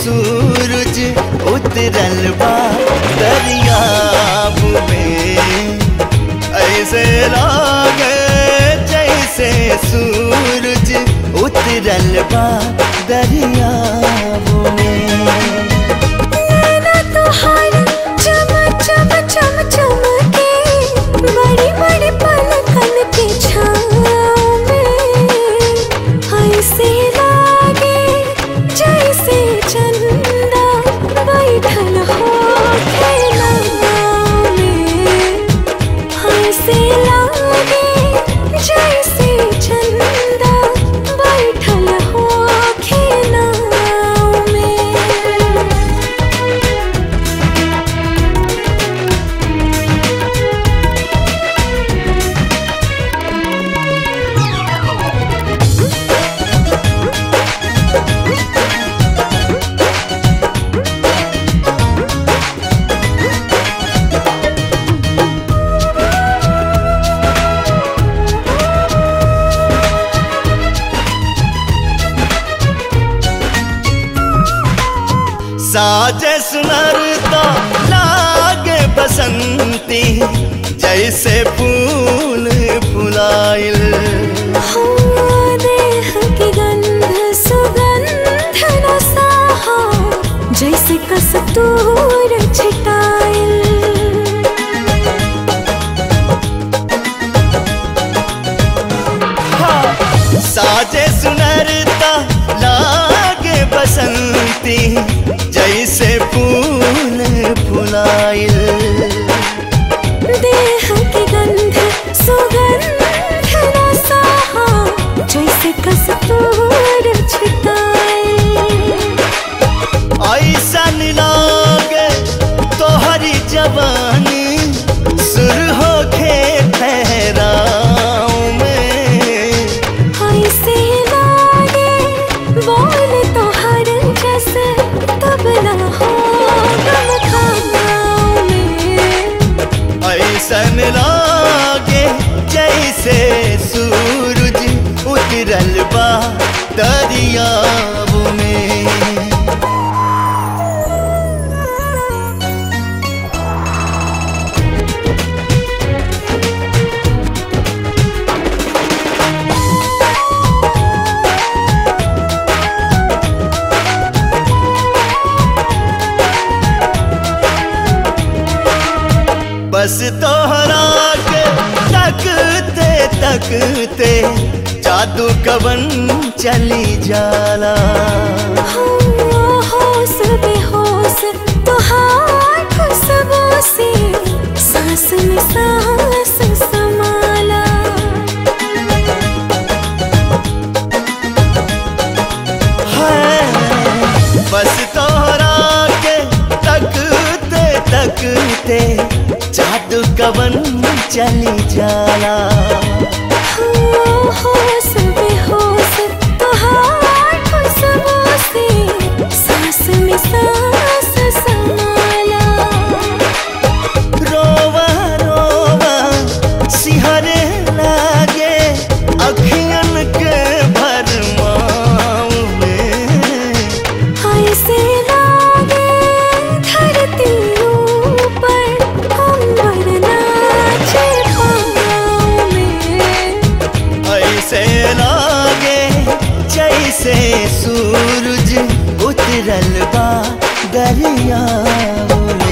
सूरज उतरल बा दरियाब में। ऐसे लागे जैसे सूरज उतरल बा दरियाब में। नैना तोहार चम चम चम चमके बड़ी बड़ी पलकन के छाँव में। ऐसे लागे जैसे चंदा बैठल होखे नाव में। ऐसे लागे जैसे चंदा बैठल होखे नाव में। साजे सुनरता लागे बसंती जैसे फूल फुलाइल। देह की गंध सुगंध रसाहा जैसे कस्तूर छिटाइल। साजे सुनरता लागे बसंती जैसे फूल फुलाइल। देह की गंध सुगंध रसाहा जैसे कस्तूर छिटाइल। ऐसन लागे तोहरी जवानी सुर होखे ठहराव में। ऐसे लागे बोल तोहर जैसे तबला हो गम खानाव में। ऐसन लागे जैसे सूरज उतरल बा दरियाब में। बस तोहरा के तकते तकते जादू कवन चली जाला। होश बेहोश तोहार खुशबू से सांस में सांस समाला। बस तोहरा के तकते तकते जादू कवन चली जाला। होश बेहोश तोहार खुशबू से सांस में सांस समाला। रोवा रोवा सिहरे लागे अखियन के भरमाव में। ऐसे लागे धरती ऊपर अंबर नाचे पाँव में। ऐसे लागे जैसे सूरज उतरल बा दरिया